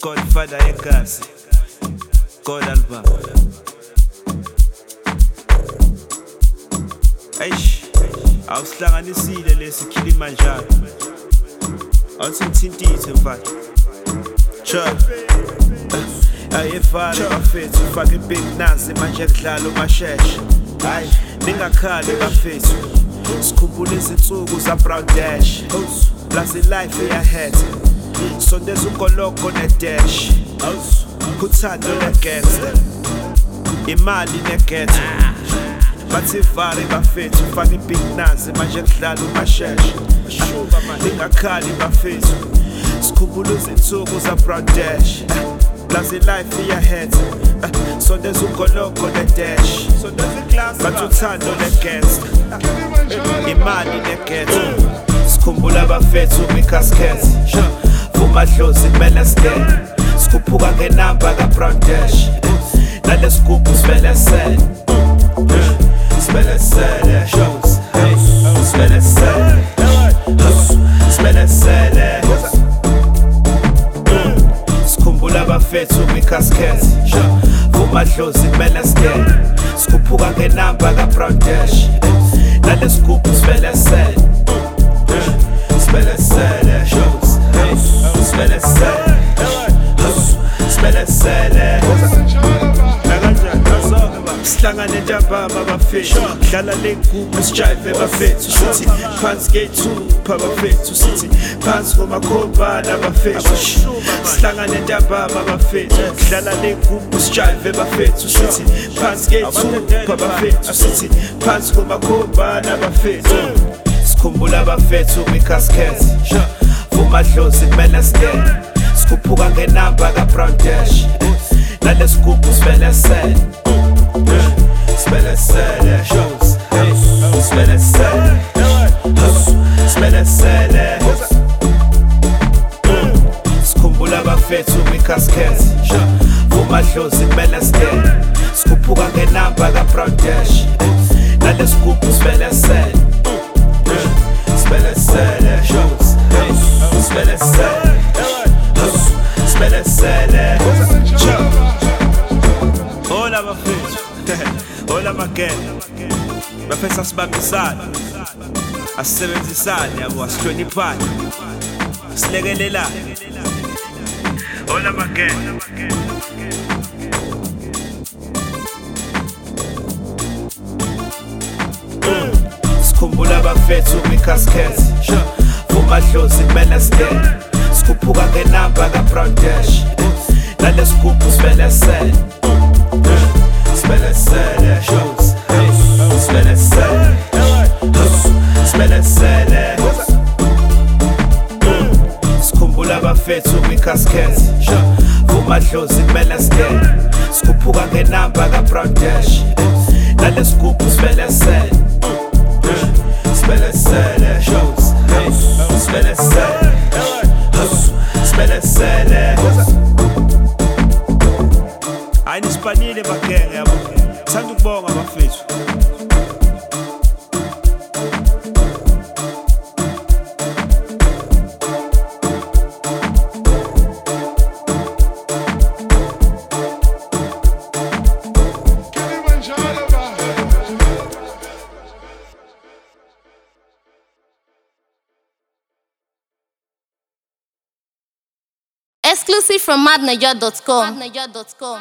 Godfather yegazi God album. Eish, awusihlanganisile lesi Kilimanjaro. Awuthintithe mfana. Cha. Ayefare bafethu ufake big nazi manje kudlala umasheshe. Hayi, ningakhali bafethu. Sikhumbule izinsuku za Brown Dash. Plus life ahead. So there's ukoloko ne dash. Kuthando le gangster. Imali ne ghetto. Bathi fare bafethu ufake big nazi manje kudlala umasheshe. Ningakhali bafethu. Sikhumbule izinsuku za Brown Dash. Plus life ahead. So there's ukoloko ne dash. Bathi uthando le gangster. Imali ne ghetto. Sikhumbula bafethu mikasket. Vumadlozi kumele scan. Sikhuphuka ngenamba ka Brown Dash. Nale scoop sivele sele. Sivele sele shows. Sivele sele. Sivele sele. Sikhumbula bafethu mikasket. Vumadlozi kumele scan. Sikhuphuka ngenamba ka Brown Dash. Nale scoop sivele sele. Sivele sele shows. Sivele sele. Sivele sele. Sihlangane njababa bafethu. Dlala lengubo sijive bafethu. Sithi phansi gate-2 bafethu. Sithi phansi ngomakhobana bafethu. Sihlangane njababa bafethu. Dlala lengubo sijive bafethu. Sithi phansi gate-2 bafethu. Sithi phansi ngomakhobana bafethu. Sikhumbula bafethu mikasket. Vumadlozi kumele scan. Sikhuphuka ngenamba ka Brown Dash. Nale scoop sivele sele. Sivele sele shows. Sivele sele. Sivele sele. Sikhumbula bafethu mikasket. Vumadlozi kumele scan. Sikhuphuka ngenamba ka Brown Dash. Nale scoop sivele sele. Sivele sele shows. Sivele sele. Sivele sele. Hola bafethu. Hola magena. Bafethu asibambisana. Asisebenzisane yabo asihloniphane. Silekelelane. Hola magena. Sikhumbula bafethu mikasket. Vumadlozi kumele scan. Sikhuphuka ngenamba ka Brown Dash. Nale scoop sivele sele. Sivele sele shows. Sivele sele. Sivele sele. Sikhumbula bafethu mikasket. Vumadlozi kumele scan. Sikhuphuka ngenamba ka Brown Dash. Nale scoop sivele sele. Sivele sele shows. Sivele sele. Sivele sele. Hayi nispanile bagenge yabo. Thanda ukubonga bafethu. Exclusive from madnaja.com.